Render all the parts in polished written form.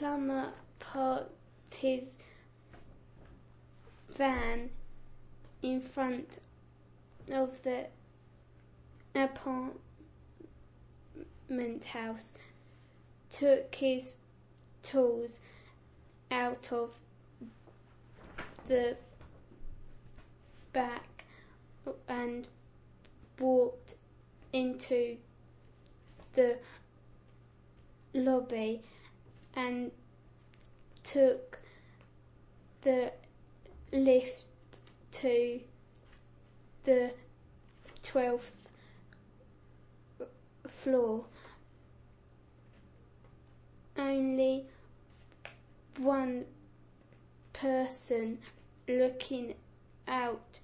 plumber parked his van in front of the apartment house, took his tools out of the back and walked into the lobby and took the lift to the 12th floor. Only one person looking out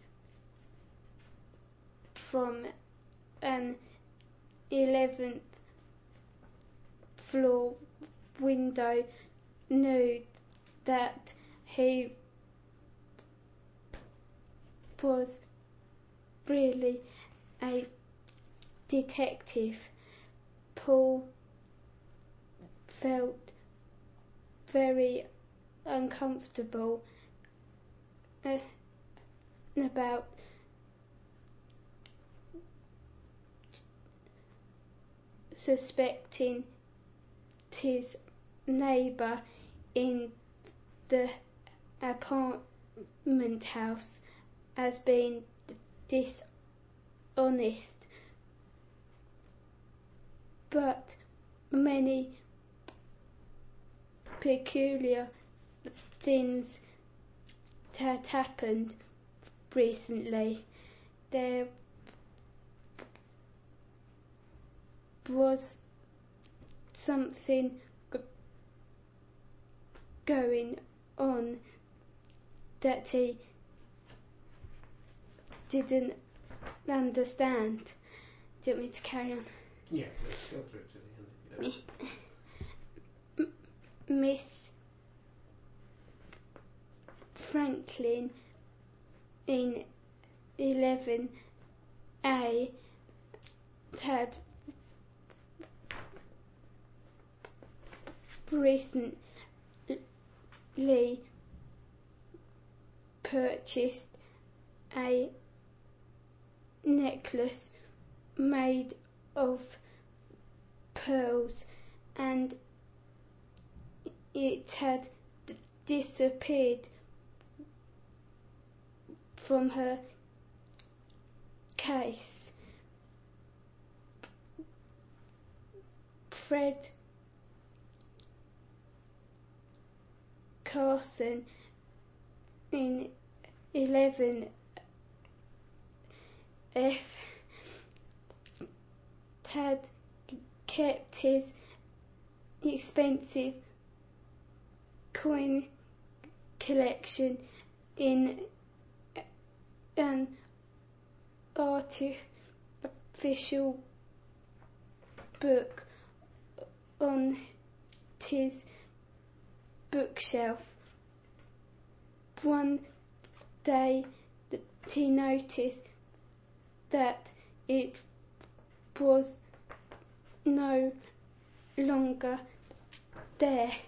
from an 11th floor window knew that he was really a detective. Paul felt very uncomfortable about suspecting his neighbour in the apartment house as being dishonest, but many peculiar things had happened recently. There was something going on that he didn't understand. Do you want me to carry on? Yeah, let's go through to the end. Miss Franklin in 11A had recently purchased a necklace made of pearls, and it had disappeared from her case. Fred Carson in 11F had kept his expensive coin collection in an artificial book on his bookshelf. One day he noticed that it was no longer there.